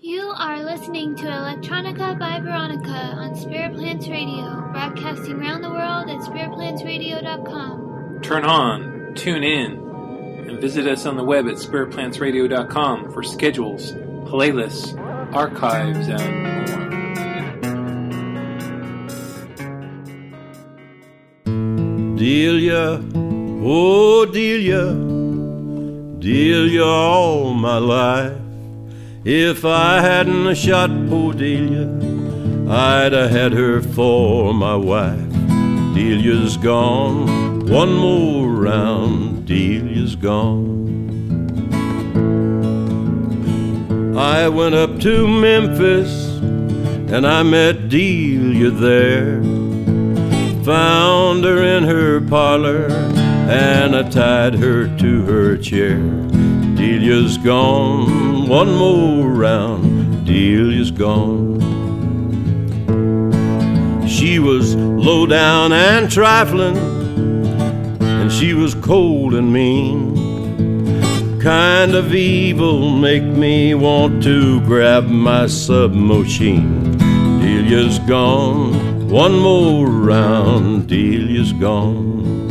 You are listening to Electronica by Veronica on Spirit Plants Radio, broadcasting around the world at spiritplantsradio.com. Turn on, tune in, and visit us on the web at spiritplantsradio.com for schedules, playlists, archives, and more. Delia, oh Delia, Delia all my life. If I hadn't a shot poor Delia, I'd have had her for my wife. Delia's gone, one more round, Delia's gone. I went up to Memphis and I met Delia there. Found her in her parlor and I tied her to her chair. Delia's gone, one more round, Delia's gone. She was low down and trifling, and she was cold and mean. Kind of evil make me want to grab my submachine. Delia's gone, one more round, Delia's gone.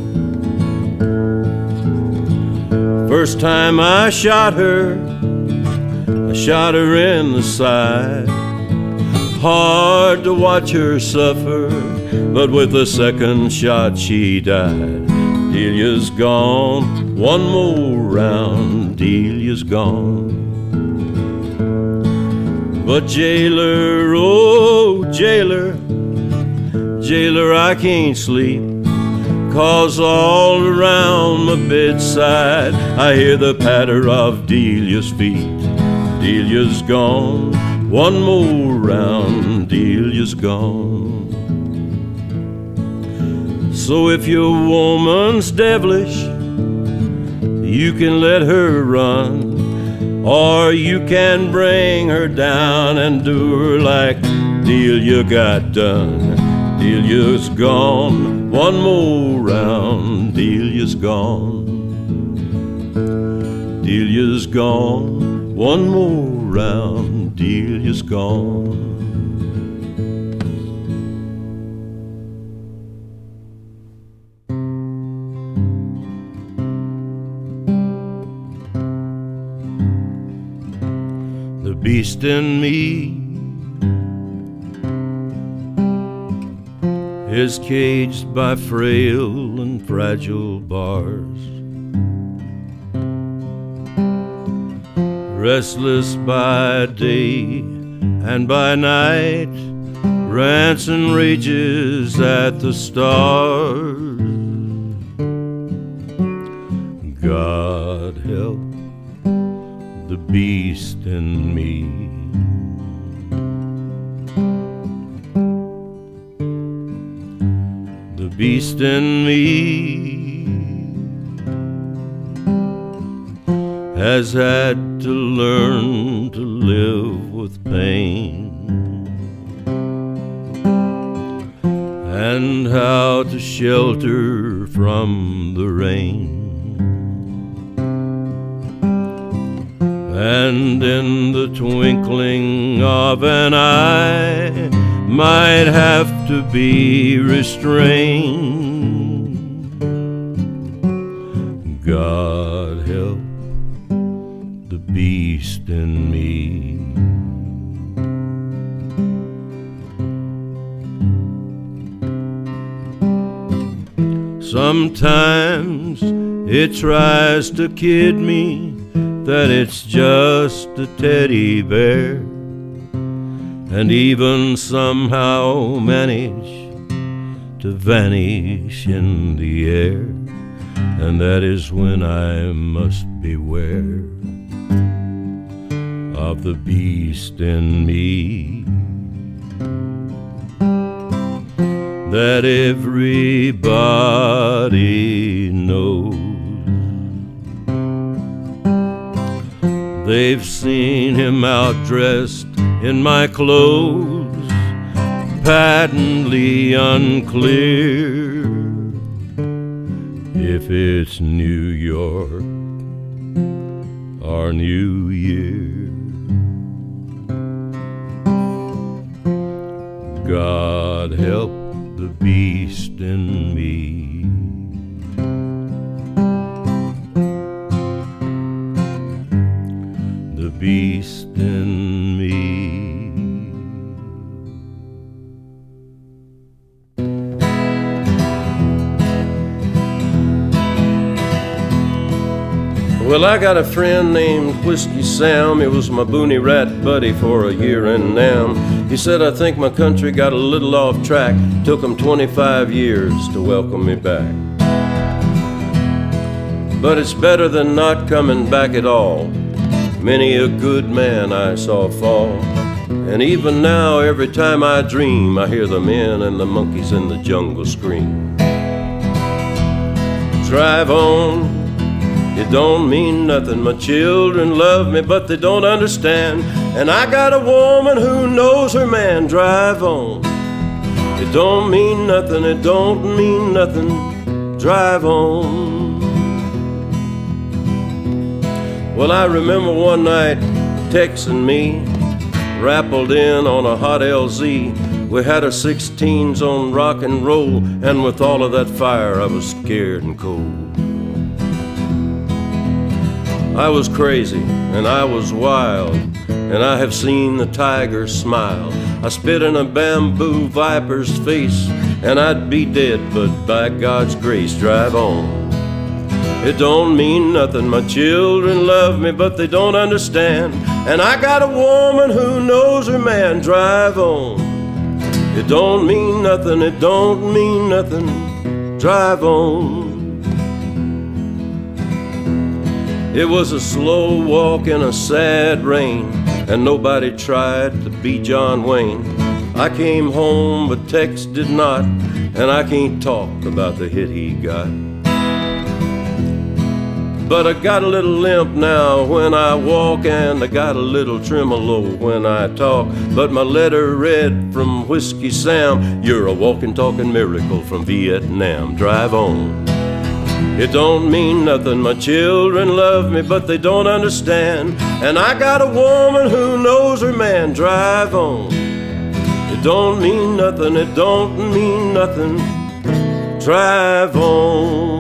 First time I shot her in the side. Hard to watch her suffer, but with the second shot she died. Delia's gone, one more round, Delia's gone. But jailer, oh jailer, jailer, I can't sleep, 'cause all around my bedside I hear the patter of Delia's feet. Delia's gone, one more round, Delia's gone. So if your woman's devilish, you can let her run, or you can bring her down and do her like Delia got done. Delia's gone, one more round, Delia's gone. Delia's gone, one more round, Delia's gone. The beast in me is caged by frail and fragile bars, restless by day and by night, rants and rages at the stars. God help the beast in me. The beast in me has had to learn to live with pain, and how to shelter from the rain. And in the twinkling of an eye might have to be restrained. God help the beast in me. Sometimes it tries to kid me that it's just a teddy bear, and even somehow manage to vanish in the air, and that is when I must beware of the beast in me that everybody knows. They've seen him outdressed in my clothes, patently unclear if it's New York, our New Year. God help the beast in me. The beast in me. Well, I got a friend named Whiskey Sam. He was my boony rat buddy for a year in Nam. He said, I think my country got a little off track. Took him 25 years to welcome me back. But it's better than not coming back at all. Many a good man I saw fall. And even now, every time I dream, I hear the men and the monkeys in the jungle scream. Drive on. It don't mean nothing. My children love me, but they don't understand. And I got a woman who knows her man. Drive on. It don't mean nothing. It don't mean nothing. Drive on. Well, I remember one night Tex and me rappelled in on a hot LZ. We had our 16s on rock and roll, and with all of that fire I was scared and cold. I was crazy, and I was wild, and I have seen the tiger smile. I spit in a bamboo viper's face, and I'd be dead, but by God's grace, drive on. It don't mean nothing. My children love me, but they don't understand. And I got a woman who knows her man. Drive on. It don't mean nothing. It don't mean nothing. Drive on. It was a slow walk in a sad rain, and nobody tried to be John Wayne. I came home, but Tex did not, and I can't talk about the hit he got. But I got a little limp now when I walk, and I got a little tremolo when I talk. But my letter read from Whiskey Sam, you're a walking, talking miracle from Vietnam. Drive on. It don't mean nothing. My children love me, but they don't understand. And I got a woman who knows her man. Drive on. It don't mean nothing. It don't mean nothing. Drive on.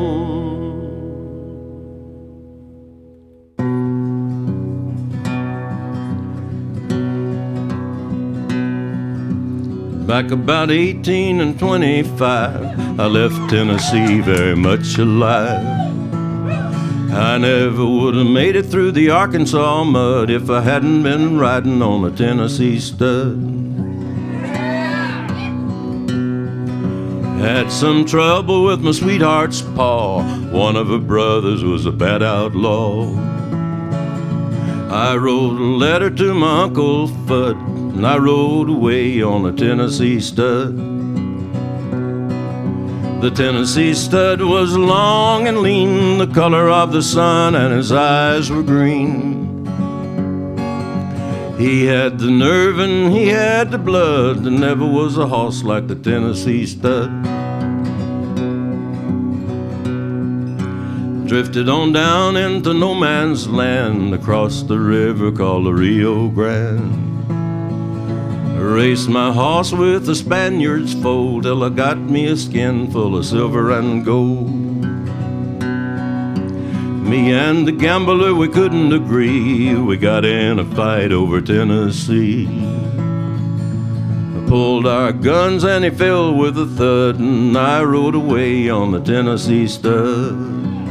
Back about 18 and 25, I left Tennessee very much alive. I never would have made it through the Arkansas mud if I hadn't been riding on a Tennessee stud. Had some trouble with my sweetheart's paw. One of her brothers was a bad outlaw. I wrote a letter to my Uncle Fudd, and I rode away on a Tennessee stud. The Tennessee stud was long and lean, the color of the sun, and his eyes were green. He had the nerve and he had the blood. There never was a horse like the Tennessee stud. Drifted on down into no man's land, across the river called the Rio Grande. Raced my horse with the Spaniard's foal till I got me a skin full of silver and gold. Me and the gambler, we couldn't agree. We got in a fight over Tennessee. I pulled our guns and he fell with a thud, and I rode away on the Tennessee stud.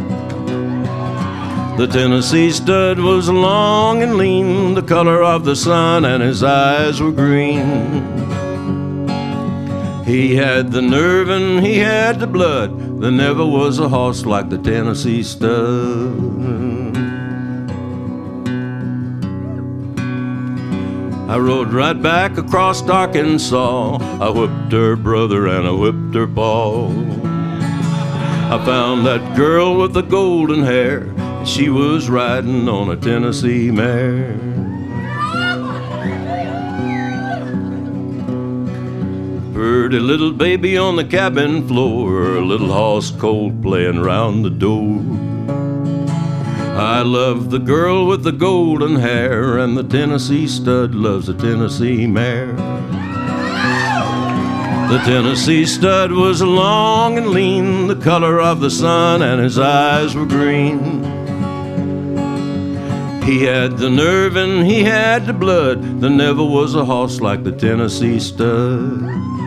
The Tennessee stud was long and lean, the color of the sun, and his eyes were green. He had the nerve and he had the blood. There never was a horse like the Tennessee stud. I rode right back across Arkansas. I whipped her brother and I whipped her pa. I found that girl with the golden hair. She was riding on a Tennessee mare. Pretty little baby on the cabin floor, a little horse colt playing round the door. I love the girl with the golden hair, and the Tennessee stud loves a Tennessee mare. The Tennessee stud was long and lean, the color of the sun, and his eyes were green. He had the nerve and he had the blood. There never was a horse like the Tennessee stud.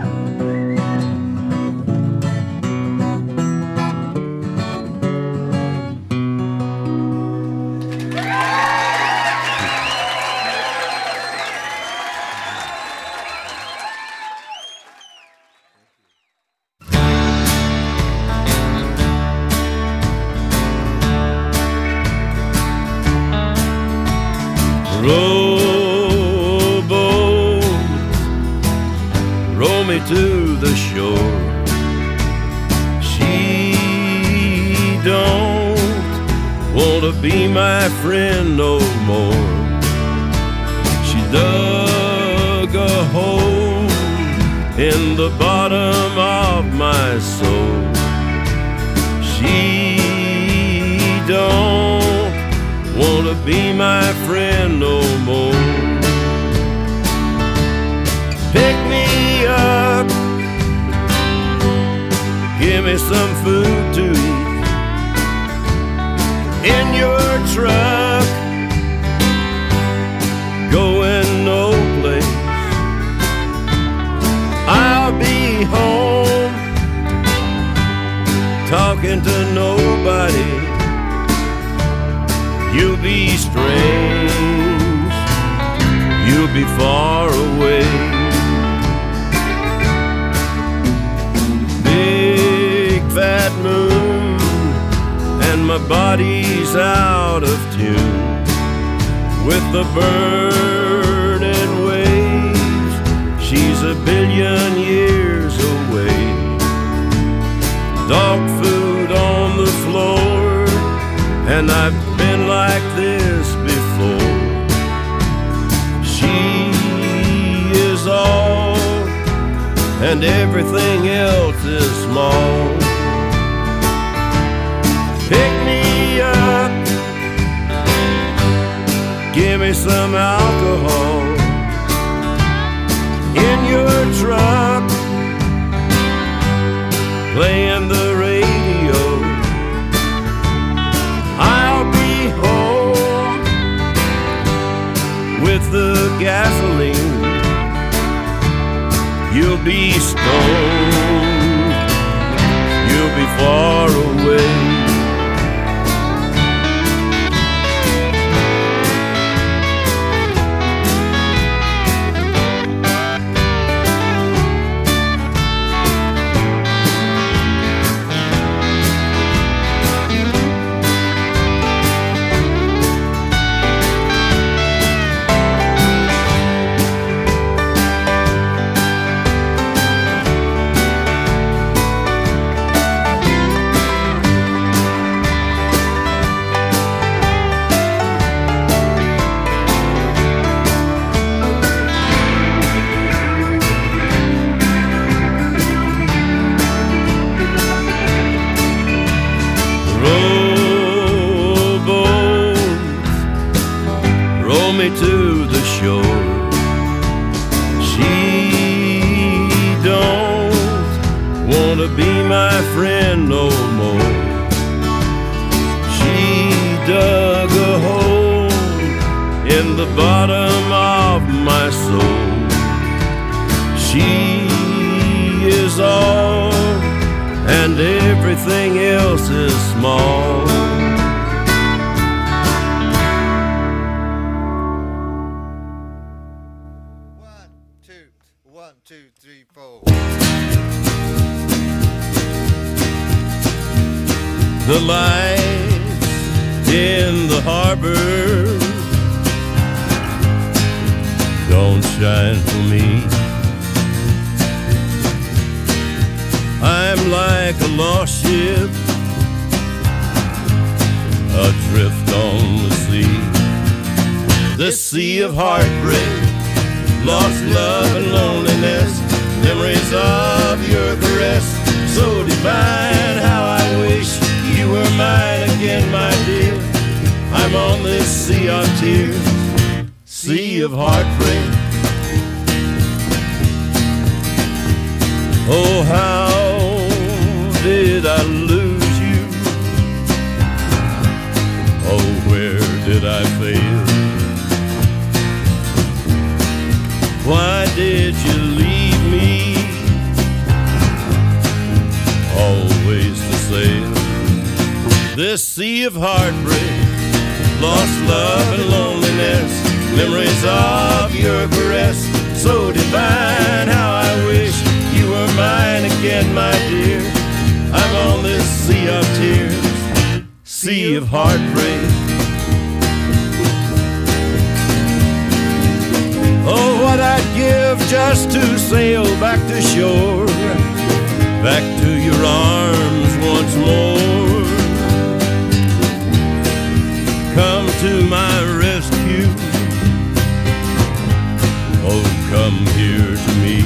Rowboat, row me to the shore. She don't want to be my friend no more. She dug a hole in the bottom of my soul. She don't want to be my friend no more. Pick me up, give me some food to eat. In your truck, going no place. I'll be home, talking to nobody. You'll be strange, you'll be far away. Big fat moon, and my body's out of tune with the burning waves. She's a billion years away. Dog food on the floor, and I've been like this before. She is all, and everything else is small. Pick me up, give me some alcohol. In your truck, playing the radio. I'll be home with the gasoline. You'll be stoned, you'll be far away. To the shore. She don't want to be my friend no more. She dug a hole in the bottom of my soul. She is all, and everything else is small. One, two, three, four. The lights in the harbor don't shine for me. I'm like a lost ship adrift on the sea. This sea of heartbreak, lost love and loneliness, memories of your caress, so divine. How I wish you were mine again, my dear. I'm on this sea of tears, sea of heartbreak. Oh, how did I lose you? Oh, where did I fail? Why did you leave me always to sail this sea of heartbreak, lost love and loneliness, memories of your caress, so divine. How I wish you were mine again, my dear. I'm on this sea of tears, sea of heartbreak. Oh, what I'd give just to sail back to shore, back to your arms once more. Come to my rescue. Oh, come here to me.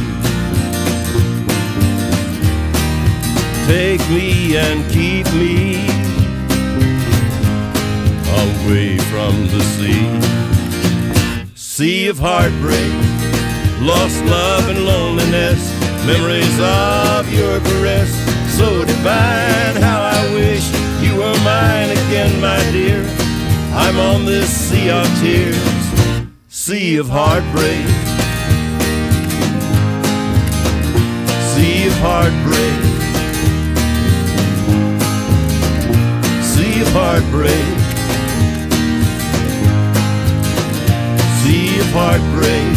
Take me and keep me away from the sea. Sea of heartbreak, lost love and loneliness, memories of your caress, so divine. How I wish you were mine again, my dear. I'm on this sea of tears, sea of heartbreak, sea of heartbreak, sea of heartbreak, sea of heartbreak.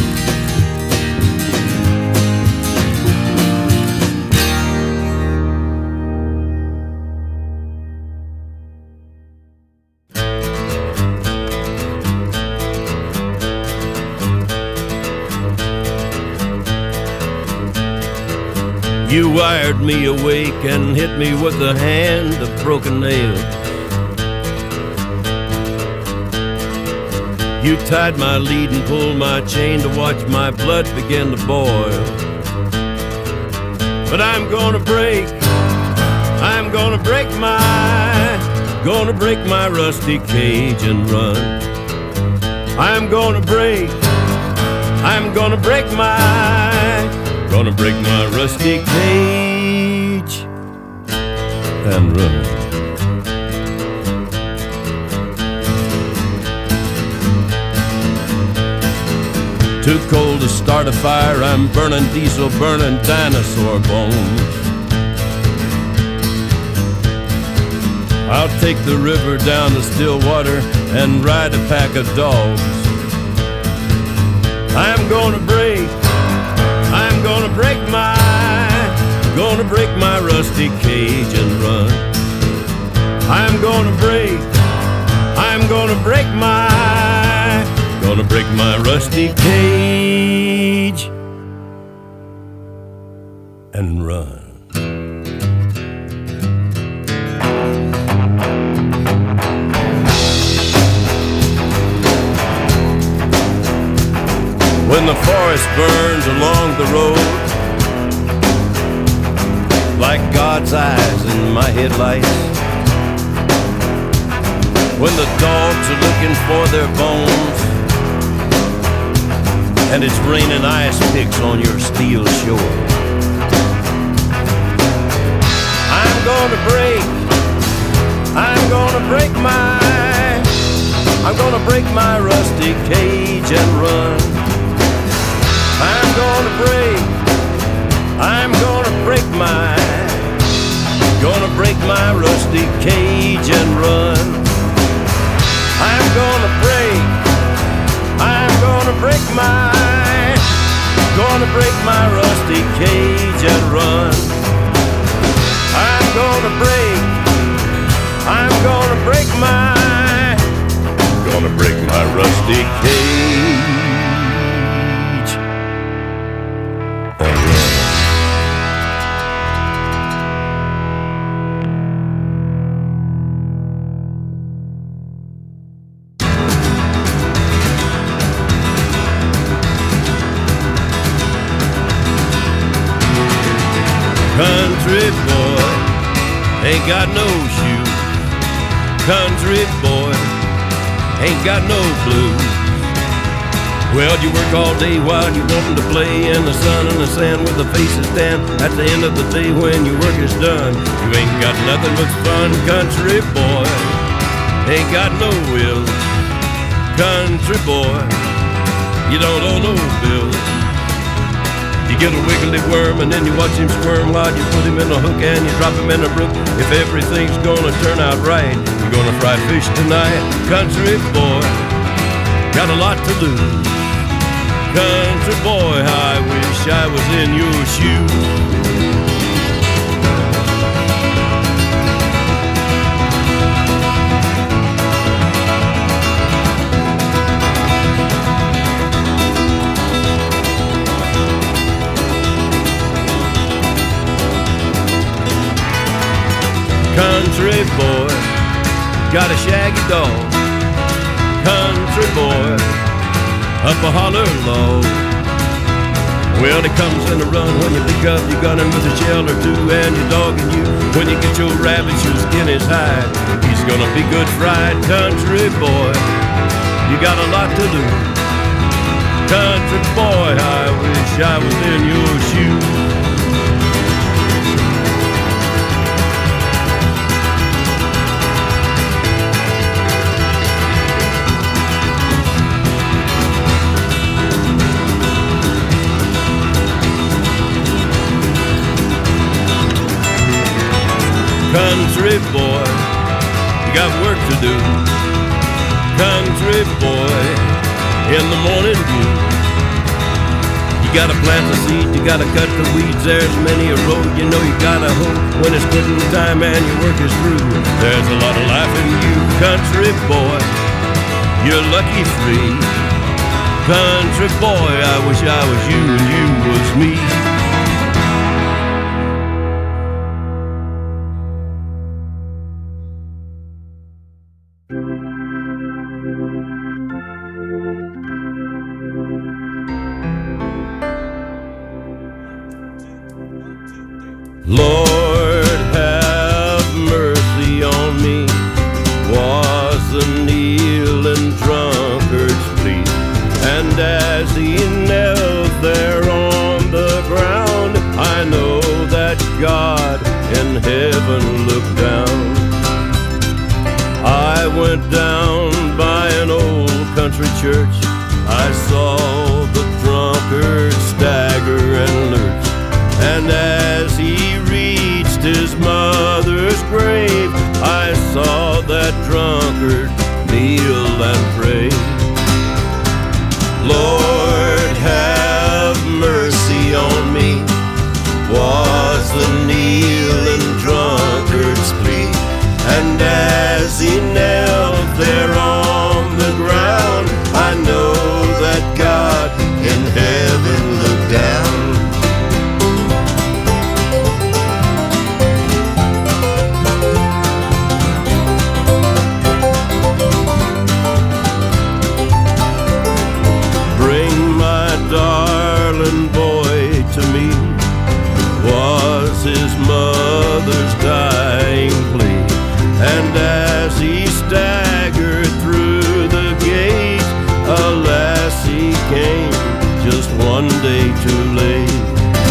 You wired me awake and hit me with a hand of broken nails. You tied my lead and pulled my chain to watch my blood begin to boil. But I'm gonna break my rusty cage and run. I'm gonna break my rusty cage and run. Too cold to start a fire, I'm burning diesel, burning dinosaur bones. I'll take the river down to Stillwater and ride a pack of dogs. I'm gonna break my rusty cage and run. I'm gonna break my rusty cage and run. When the forest burns along the road, like God's eyes in my headlights, when the dogs are looking for their bones, and it's raining ice picks on your steel shore, I'm gonna break my rusty cage and run. I'm gonna break my rusty cage and run. I'm gonna break my rusty cage and run. I'm gonna break my rusty cage and run. Country boy ain't got no shoes. Country boy ain't got no blues. Well, you work all day while you wantin' to play in the sun and the sand with the faces tan. At the end of the day when your work is done, you ain't got nothing but fun, country boy. Ain't got no will, country boy. You don't owe no bills. You get a wiggly worm and then you watch him squirm while you put him in a hook and you drop him in a brook. If everything's gonna turn out right, you're gonna fry fish tonight, country boy. Got a lot to lose. Country boy, I wish I was in your shoes. Country boy, got a shaggy dog. Country boy, up a holler low. Well, he comes in a run when you pick up your gun and with a shell or two and your dog and you. When you get your rabbit, your skin is hide. He's gonna be good fried, country boy. You got a lot to lose. Country boy, I wish I was in your shoes. Country boy, you got work to do. Country boy, in the morning dew. You gotta plant the seed, you gotta cut the weeds. There's many a road, you know you gotta hope. When it's quitting time and your work is through, there's a lot of life in you. Country boy, you're lucky free. Country boy, I wish I was you and you was me. Lord, have mercy on me, was the kneeling drunkard's plea. And as he knelt there on the ground, I know that God in heaven looked down. I went down by an old country church. I saw the drunkard stagger and lurch. And as he reached his mother's grave, I saw that drunkard kneel and pray. Lord, have mercy on me, was the kneeling drunkard's plea. And as he knelt there on the ground, I know that God in heaven looked down. His mother's dying plea. And as he staggered through the gate, a lassie came just one day too late.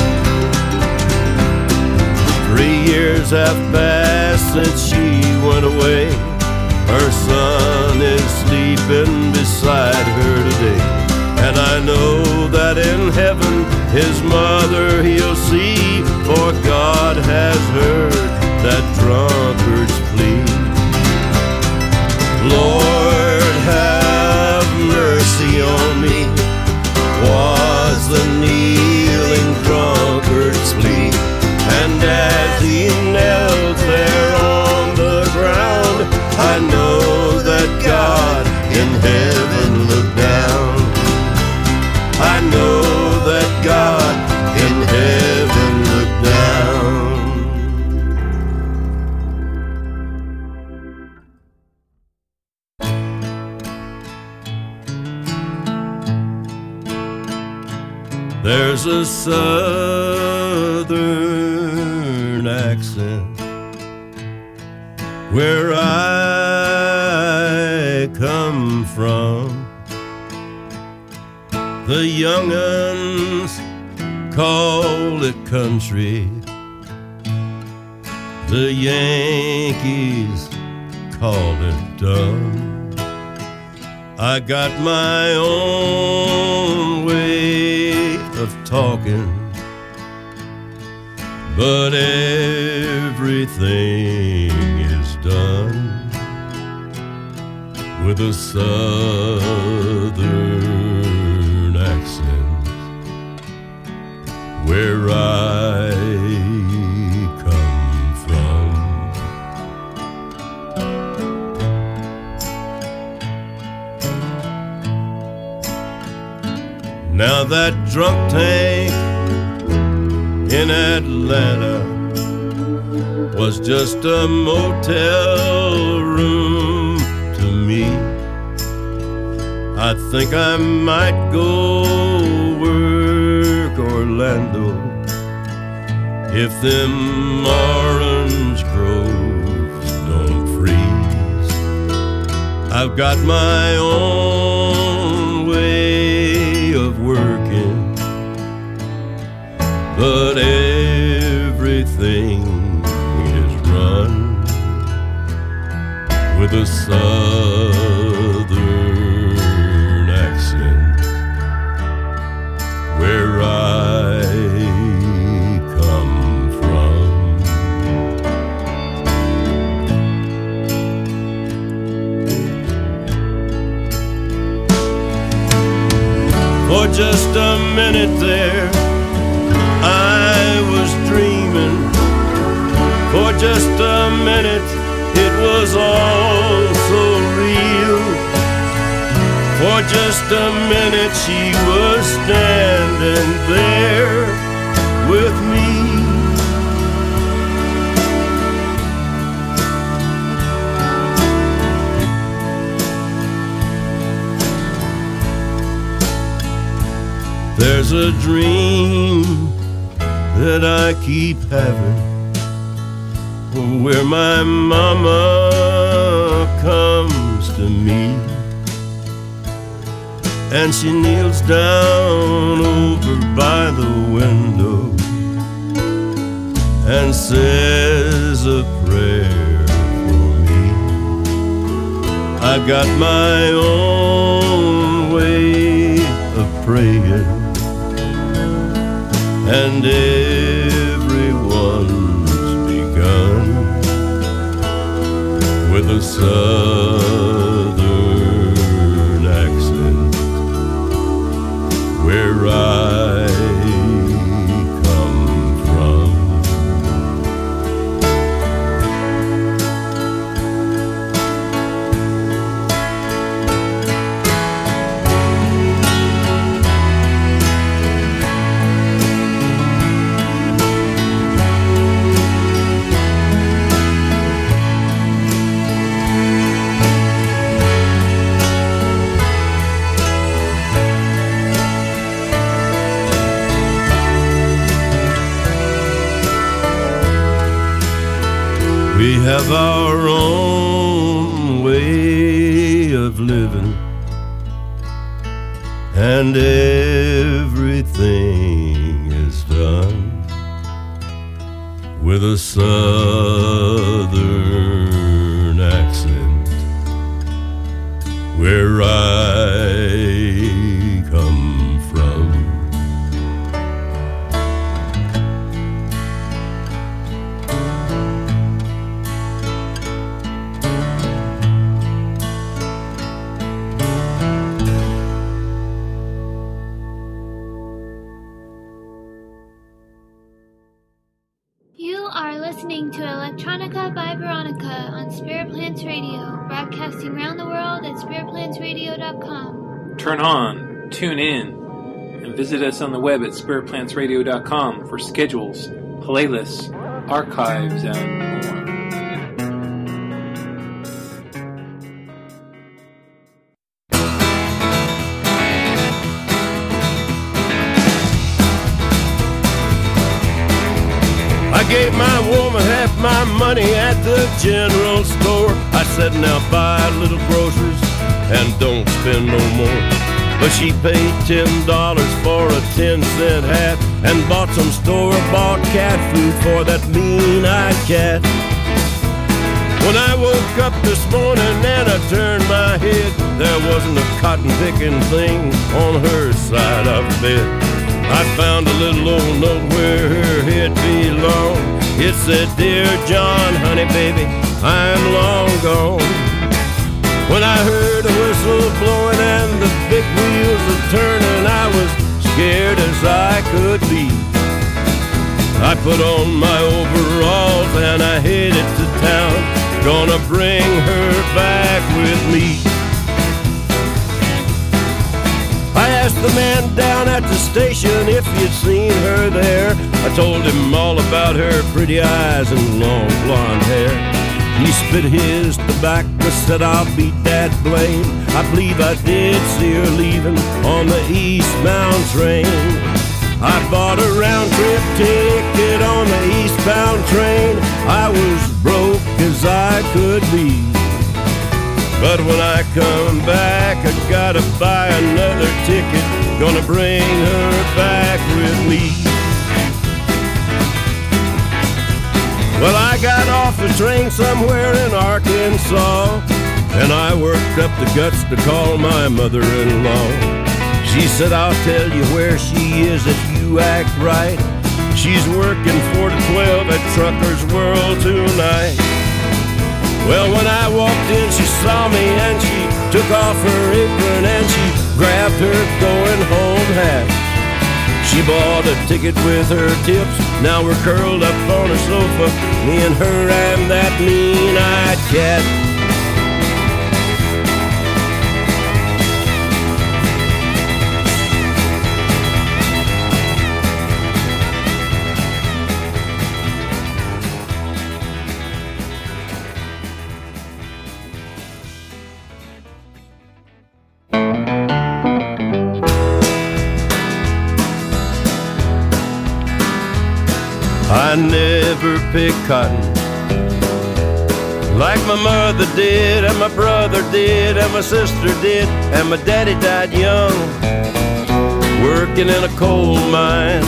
3 years have passed since she went away. Her son is sleeping beside her today. And I know that in heaven his mother he'll see, for God has heard that drunkard's plea. Lord, have mercy on me, was the kneeling drunkard's plea. And as he knelt there on the ground, I know that God in heaven looked down. I know that God in heaven looked down. There's a southern accent where I come from. The young'uns call it country. The Yankees call it dumb. I got my own way of talking, but everything is done with a southern accent where I come from. Now that drunk tank in Atlanta was just a motel room to me. I think I might go work Orlando if them orange groves don't freeze. I've got my own way of working, but everything is run with a southern accent where I come from. For just a minute there I was dreaming. For just a minute it was all so real. For just a minute she was standing there with me. There's a dream that I keep having where my mama comes to me and she kneels down over by the window and says a prayer for me. I've got my own way of praying, and everyone's begun with a southern accent where I come from. We have our own way of living, and everything is done with a southern accent where I come from. Listening to Electronica by Veronica on Spirit Plants Radio, broadcasting around the world at spiritplantsradio.com. Turn on, tune in, and visit us on the web at spiritplantsradio.com for schedules, playlists, archives, and more. I gave my woman half my money at the general store. I said, now buy little groceries and don't spend no more. But she paid $10 for a 10-cent hat and bought some store-bought cat food for that mean-eyed cat. When I woke up this morning and I turned my head, there wasn't a cotton-picking thing on her side of the bed. I found a little old note where her head belonged. It said, "Dear John, honey baby, I'm long gone." When I heard a whistle blowing and the big wheels a turning, I was scared as I could be. I put on my overalls and I headed to town, gonna bring her back with me. I asked the man down at the station if he'd seen her there. I told him all about her pretty eyes and long blonde hair. He spit his tobacco, said, "I'll beat that blame. I believe I did see her leaving on the eastbound train." I bought a round-trip ticket on the eastbound train. I was broke as I could be. But when I come back, I gotta buy another ticket, gonna bring her back with me. Well, I got off the train somewhere in Arkansas, and I worked up the guts to call my mother-in-law. She said, "I'll tell you where she is if you act right. She's working 4 to 12 at Trucker's World tonight." Well, when I walked in, she saw me and she took off her apron and she grabbed her going home hat. She bought a ticket with her tips. Now we're curled up on a sofa, me and her and that mean-eyed cat. I never picked cotton like my mother did, and my brother did, and my sister did, and my daddy died young, working in a coal mine.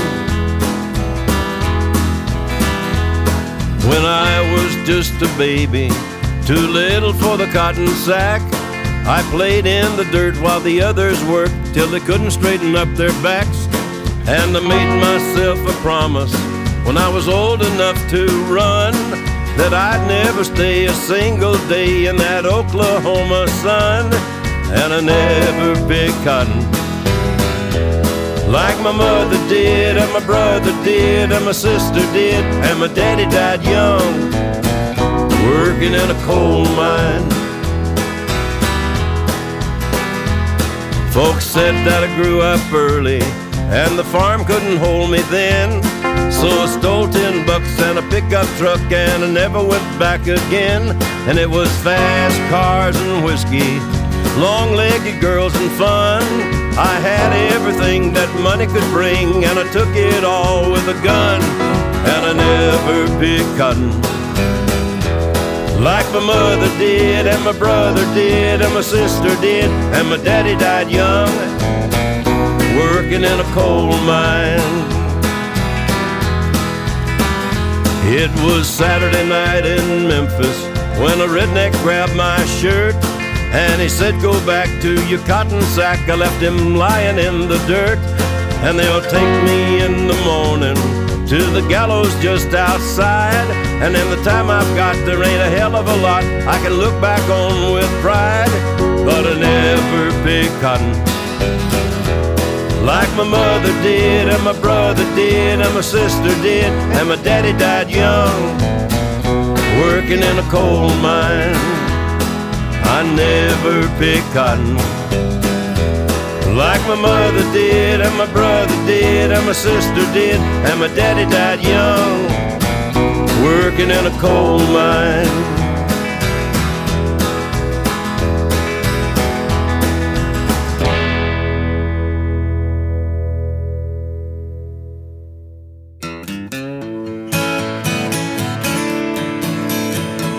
When I was just a baby, too little for the cotton sack, I played in the dirt while the others worked till they couldn't straighten up their backs. And I made myself a promise when I was old enough to run that I'd never stay a single day in that Oklahoma sun. And I never picked cotton like my mother did, and my brother did, and my sister did, and my daddy died young, working in a coal mine. Folks said that I grew up early and the farm couldn't hold me then, so I stole $10 and a pickup truck and I never went back again. And it was fast cars and whiskey, long-legged girls and fun. I had everything that money could bring, and I took it all with a gun. And I never picked cotton like my mother did, and my brother did, and my sister did, and my daddy died young, working in a coal mine. It was Saturday night in Memphis when a redneck grabbed my shirt, and he said, "Go back to your cotton sack." I left him lying in the dirt, and they'll take me in the morning to the gallows just outside. And in the time I've got, there ain't a hell of a lot I can look back on with pride. But I never picked cotton like my mother did, and my brother did, and my sister did, and my daddy died young, working in a coal mine. I never picked cotton like my mother did, and my brother did, and my sister did, and my daddy died young, working in a coal mine.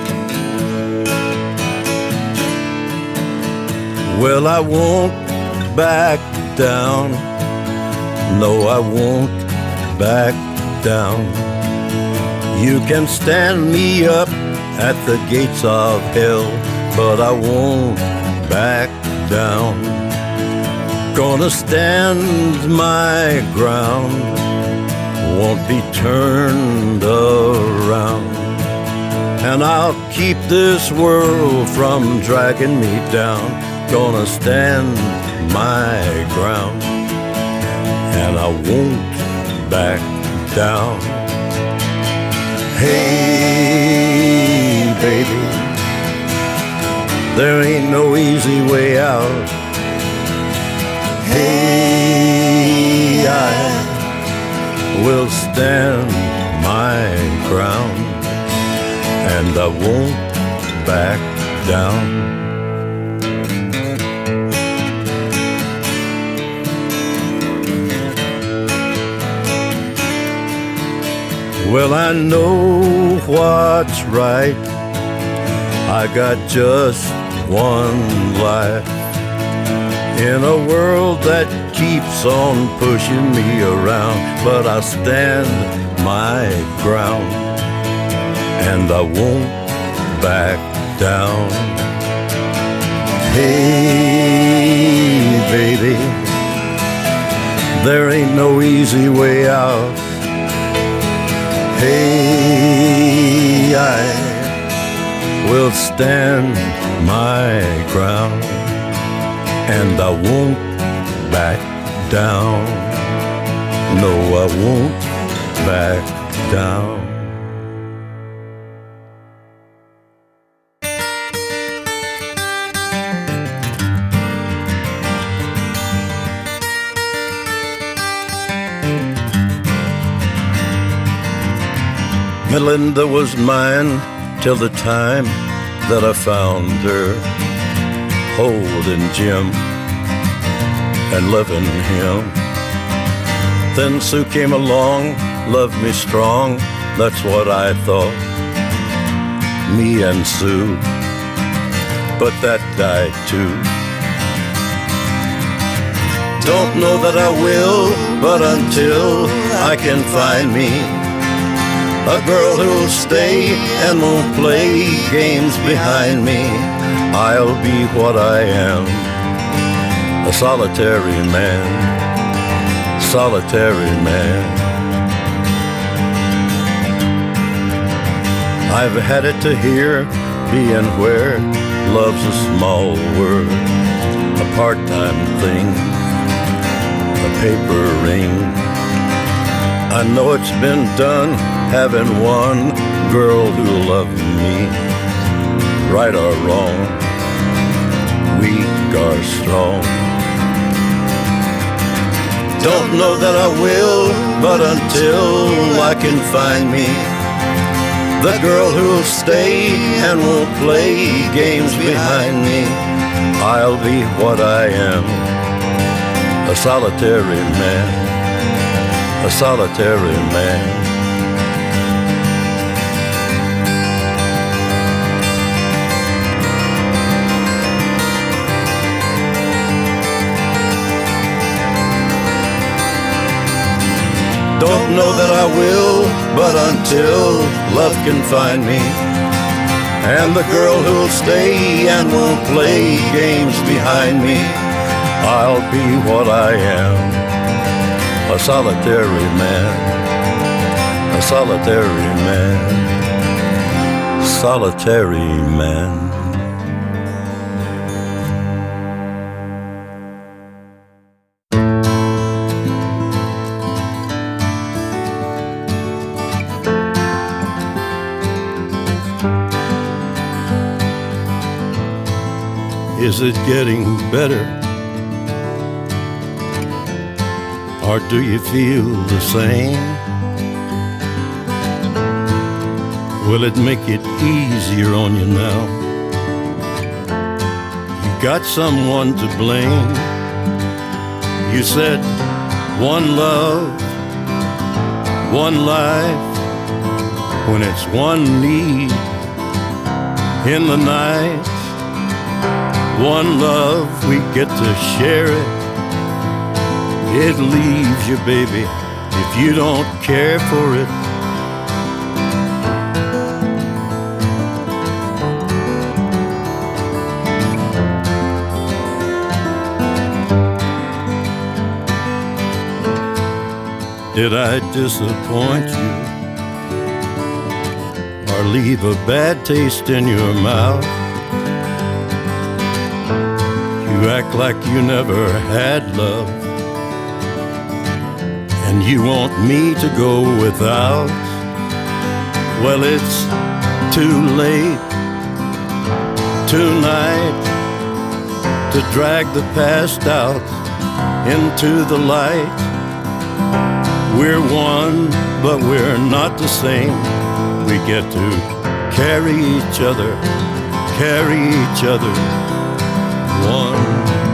Well, I won't back down. No, I won't back down. You can stand me up at the gates of hell, but I won't back down. Gonna stand my ground, won't be turned around. And I'll keep this world from dragging me down. Gonna stand my ground, and I won't back down. Hey, baby, there ain't no easy way out. Hey, I will stand my ground, and I won't back down. Well, I know what's right. I got just one life in a world that keeps on pushing me around, but I stand my ground, and I won't back down. Hey, baby, there ain't no easy way out. Hey, I will stand my ground, and I won't back down. No, I won't back down. Melinda was mine till the time that I found her holding Jim and loving him. Then Sue came along, loved me strong, that's what I thought, me and Sue, but that died too. Don't know that I will, but until I can find me a girl who'll stay and won't play games behind me, I'll be what I am, a solitary man, solitary man. I've had it to hear, being where love's a small word, a part-time thing, a paper ring. I know it's been done, having one girl who loved me, right or wrong, weak or strong. Don't know that I will, but until I can find me the girl who'll stay and won't play games behind me, I'll be what I am, a solitary man, a solitary man. Don't know that I will, but until love can find me, and the girl who'll stay and won't play games behind me, I'll be what I am, a solitary man, a solitary man, solitary man. Is it getting better? Or do you feel the same? Will it make it easier on you now? You got someone to blame. You said one love, one life, when it's one need in the night. One love, we get to share it it leaves you, baby, if you don't care for it. Did I disappoint you or leave a bad taste in your mouth? You act like you never had love, and you want me to go without. Well, it's too late tonight to drag the past out into the light. We're one, but we're not the same. We get to carry each other one.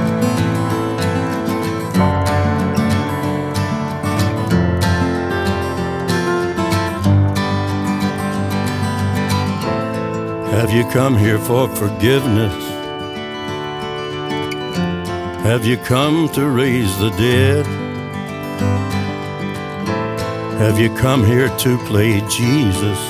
Have you come here for forgiveness? Have you come to raise the dead? Have you come here to play Jesus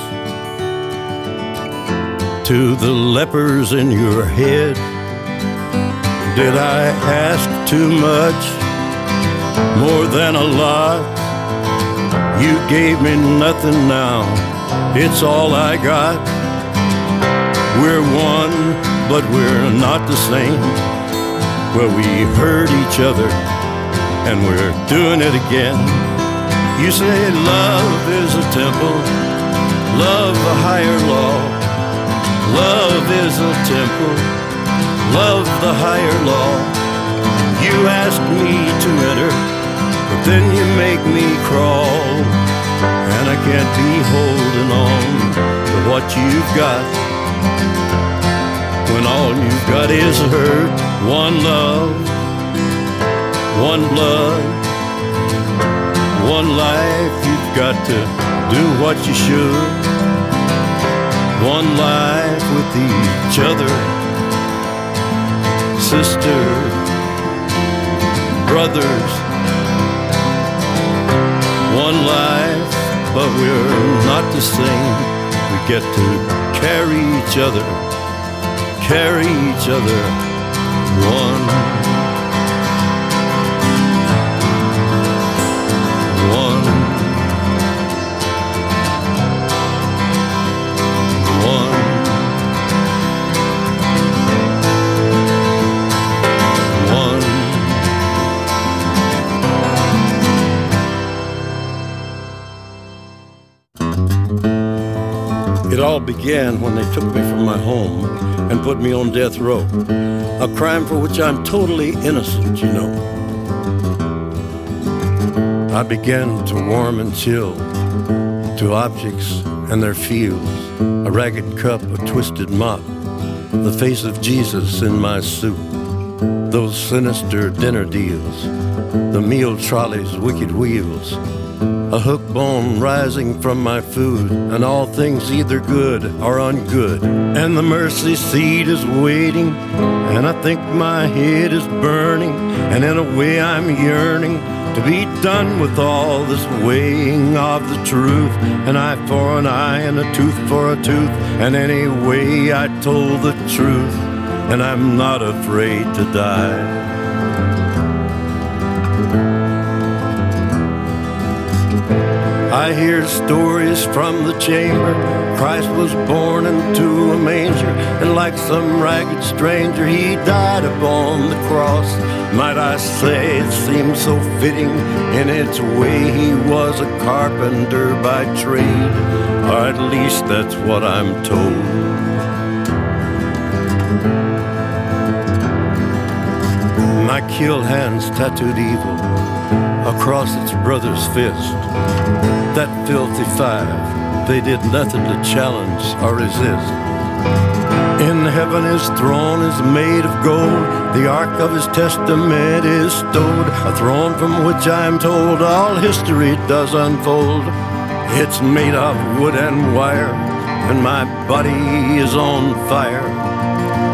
to the lepers in your head? Did I ask too much, more than a lot? You gave me nothing now, it's all I got. We're one, but we're not the same. Well, we hurt each other, and we're doing it again. You say love is a temple, love a higher law. Love is a temple, love the higher law. You ask me to enter, but then you make me crawl. And I can't be holding on to what you've got, when all you've got is hurt. One love, one blood, one life. You've got to do what you should. One life with each other, sisters, brothers. One life, but we're not the same. We get to carry each other one. It all began when they took me from my home and put me on death row, a crime for which I'm totally innocent, you know. I began to warm and chill to objects and their feels, a ragged cup, a twisted mop, the face of Jesus in my soup, those sinister dinner deals, the meal trolley's wicked wheels, a hook bone rising from my food, and all things either good or ungood. And the mercy seat is waiting, and I think my head is burning, and in a way I'm yearning to be done with all this weighing of the truth. An eye for an eye and a tooth for a tooth, and anyway I told the truth, and I'm not afraid to die. I hear stories from the chamber. Christ was born into a manger, and like some ragged stranger, he died upon the cross. Might I say it seems so fitting in its way. He was a carpenter by trade, or at least that's what I'm told. My kill hands tattooed evil across its brother's fist. That filthy five, they did nothing to challenge or resist. In heaven his throne is made of gold, the ark of his testament is stowed, a throne from which I am told all history does unfold. It's made of wood and wire, and my body is on fire.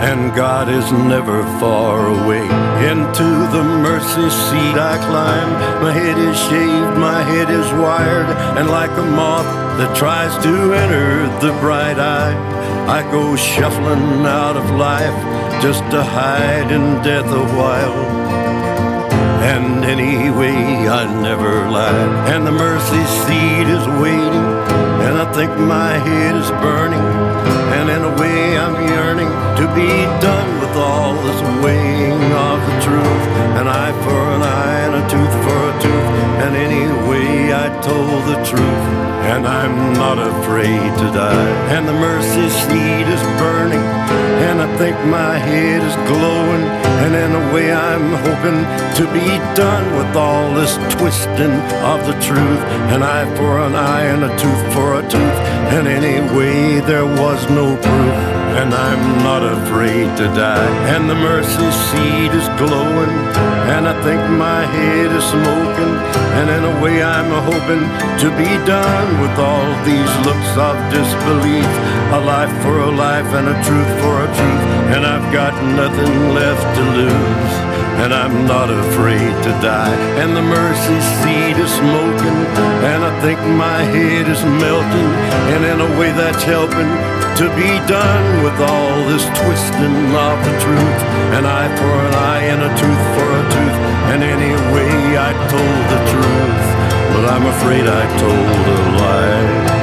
and God is never far away. Into the mercy seat I climb. My head is shaved, my head is wired, and like a moth that tries to enter the bright eye, I go shuffling out of life just to hide in death a while. And anyway, I never lied, and the mercy seat is waiting, and I think my head is burning, and in a way I'm yearning to be done with all this weighing of the truth. An eye for an eye and a tooth for a tooth, and anyway I told the truth, and I'm not afraid to die. And the mercy seat is burning, and I think my head is glowing, and in a way I'm hoping to be done with all this twisting of the truth. An eye for an eye and a tooth for a tooth, and anyway there was no proof, and I'm not afraid to die. And the mercy seat is glowing, and I think my head is smoking, and in a way I'm hoping to be done with all these looks of disbelief. A life for a life and a truth for a truth, and I've got nothing left to lose, and I'm not afraid to die. And the mercy seat is smoking, and I think my head is melting, and in a way that's helping to be done with all this twisting of the truth. An eye for an eye and a tooth for a tooth, and anyway I told the truth, but I'm afraid I told a lie.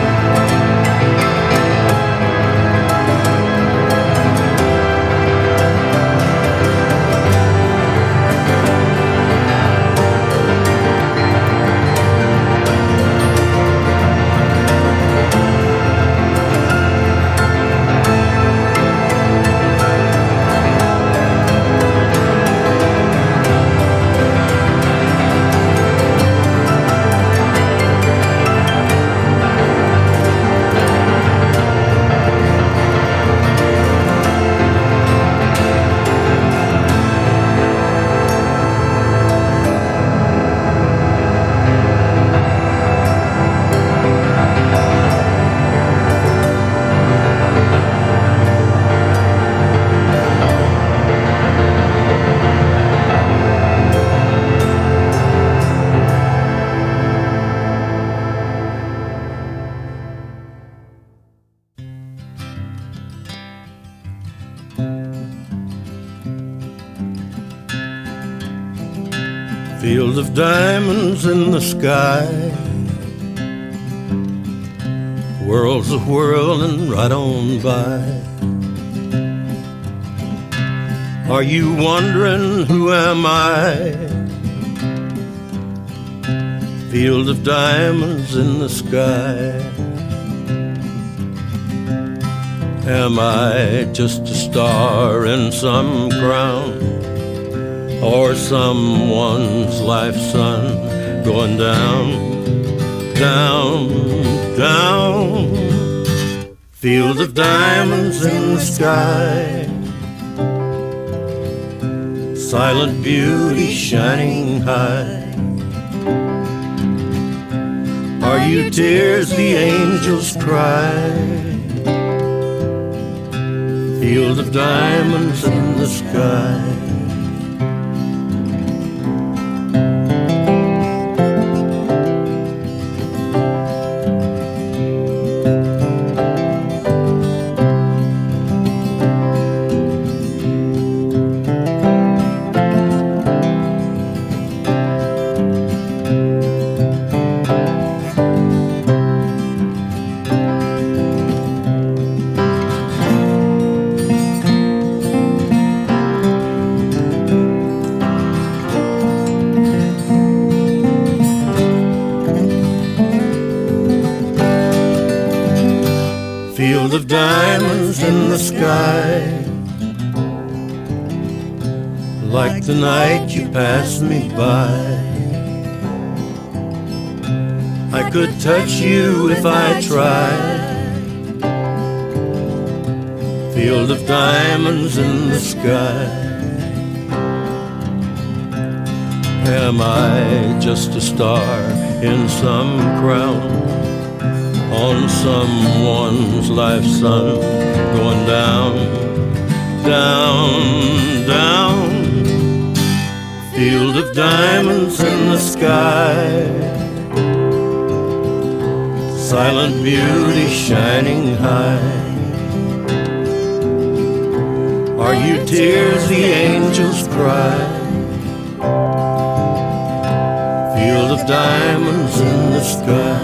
Field of diamonds in the sky, worlds a whirling right on by. Are you wondering who am I? Field of diamonds in the sky. Am I just a star in some crown, or someone's life sun going down, down, down? Field of diamonds in the sky, silent beauty shining high. Are you tears the angels cry? Field of diamonds in the sky. Field of diamonds in the sky, like the night you passed me by. I could touch you if I tried. Field of diamonds in the sky. Am I just a star in some crown, on someone's life sun going down, down, down. Field of diamonds in the sky. Silent beauty shining high. Are you tears the angels cry? Field of diamonds in the sky.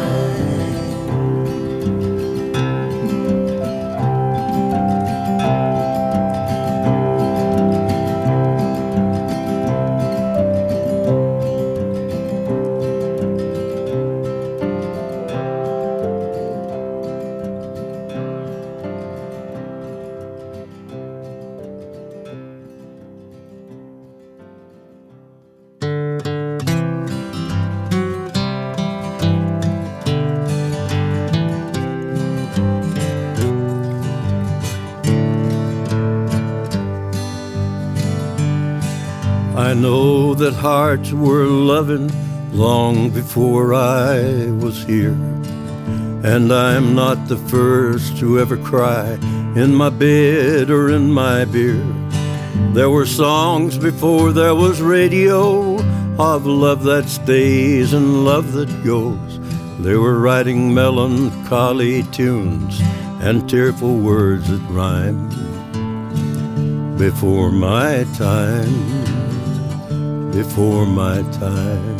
I know that hearts were loving long before I was here, and I'm not the first to ever cry in my bed or in my beer. There were songs before there was radio of love that stays and love that goes. They were writing melancholy tunes and tearful words that rhyme before my time. Before my time.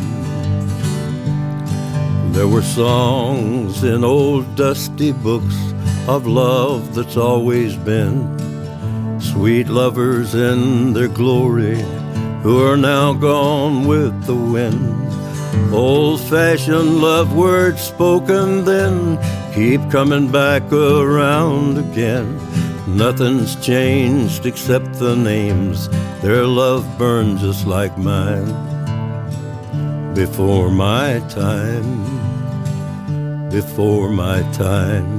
There were songs in old dusty books of love that's always been. Sweet lovers in their glory who are now gone with the wind. Old-fashioned love words spoken then keep coming back around again. Nothing's changed except the names. Their love burned just like mine. Before my time. Before my time.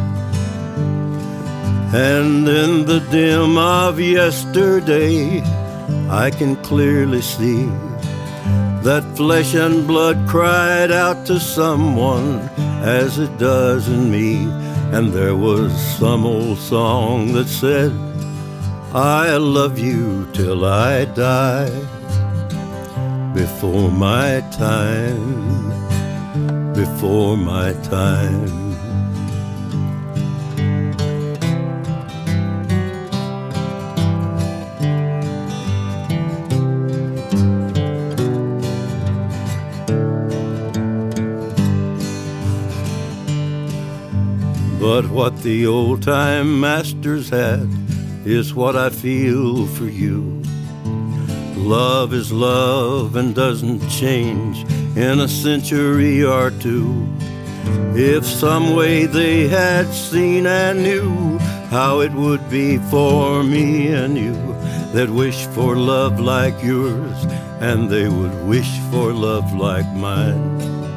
And in the dim of yesterday, I can clearly see that flesh and blood cried out to someone as it does in me. And there was some old song that said, I love you till I die. Before my time. Before my time. But what the old-time masters had is what I feel for you. Love is love and doesn't change in a century or two. If some way they had seen and knew how it would be for me and you, they'd wish for love like yours, and they would wish for love like mine.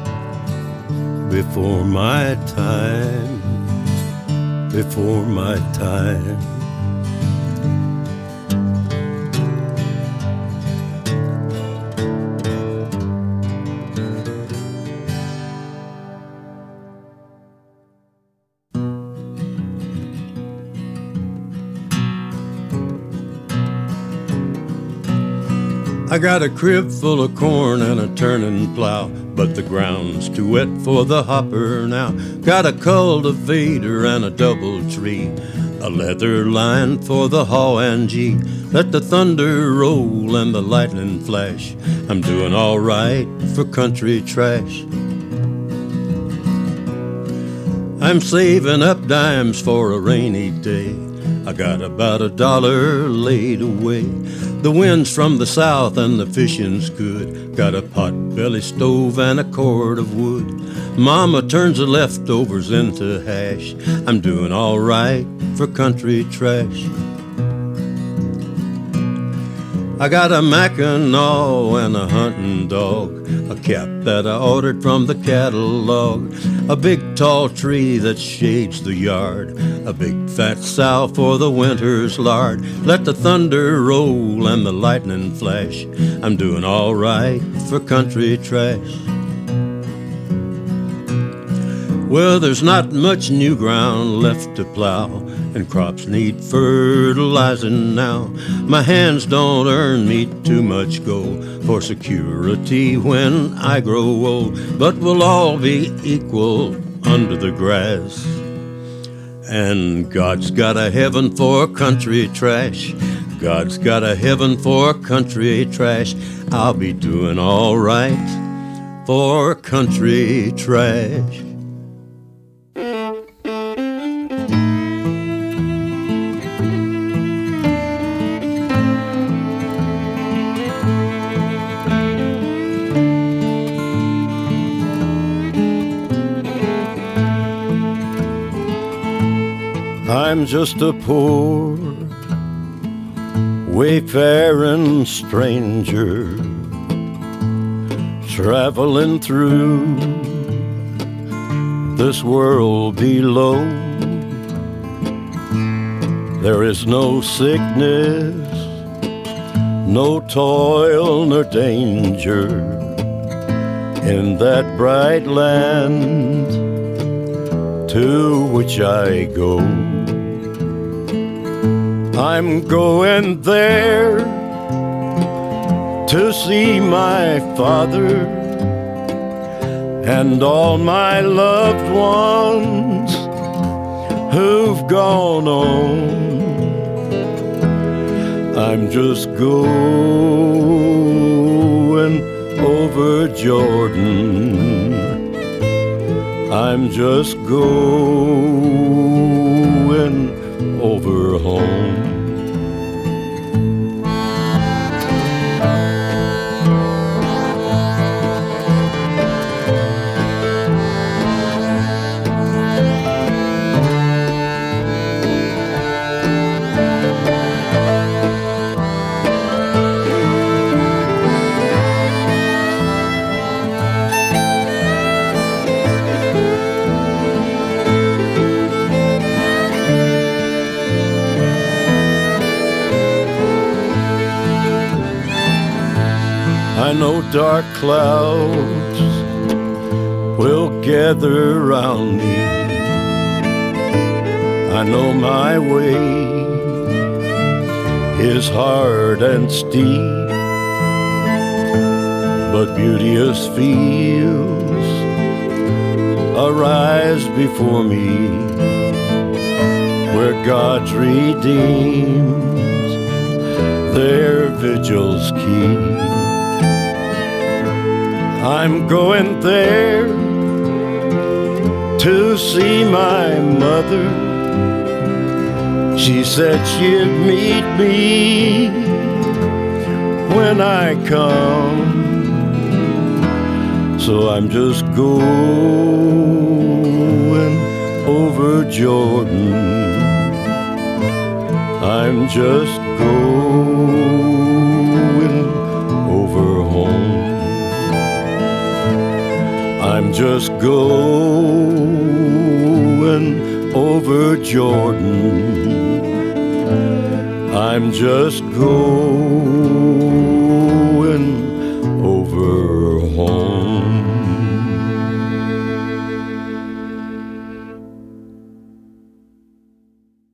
Before my time. Before my time. I got a crib full of corn and a turning plow, but the ground's too wet for the hopper now. Got a cultivator and a double tree, a leather line for the haw and gee. Let the thunder roll and the lightning flash. I'm doing all right for country trash. I'm saving up dimes for a rainy day. I got about $1 laid away. The wind's from the south and the fishing's good. Got a pot-belly stove and a cord of wood. Mama turns the leftovers into hash. I'm doing all right for country trash. I got a Mackinaw and a hunting dog, a cap that I ordered from the catalog, a big tall tree that shades the yard, a big fat sow for the winter's lard. Let the thunder roll and the lightning flash. I'm doing all right for country trash. Well, there's not much new ground left to plow, and crops need fertilizing now. My hands don't earn me too much gold for security when I grow old, but we'll all be equal under the grass. And God's got a heaven for country trash. God's got a heaven for country trash. I'll be doing all right for country trash. I'm just a poor wayfaring stranger traveling through this world below. There is no sickness, no toil nor danger in that bright land to which I go. I'm going there to see my father and all my loved ones who've gone on. I'm just going over Jordan. I'm just going over home. I know dark clouds will gather round me. I know my way is hard and steep, but beauteous fields arise before me, where God's redeemed their vigils keep. I'm going there to see my mother. She said she'd meet me when I come. So I'm just going over Jordan. I'm just going over home. I'm just going over Jordan. I'm just going